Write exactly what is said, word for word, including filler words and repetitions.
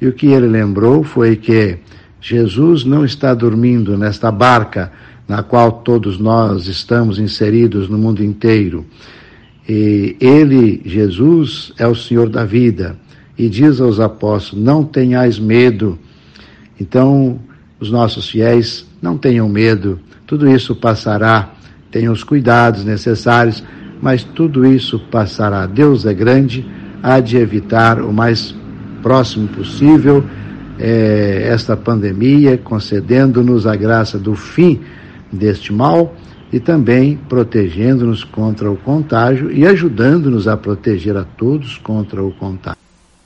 E o que ele lembrou foi que Jesus não está dormindo nesta barca na qual todos nós estamos inseridos no mundo inteiro. E ele, Jesus, é o Senhor da vida. E diz aos apóstolos, não tenhais medo. Então, os nossos fiéis, não tenham medo. Tudo isso passará. Tenham os cuidados necessários, mas tudo isso passará. Deus é grande, há de evitar o mais próximo possível eh, esta pandemia, concedendo-nos a graça do fim deste mal e também protegendo-nos contra o contágio e ajudando-nos a proteger a todos contra o contágio.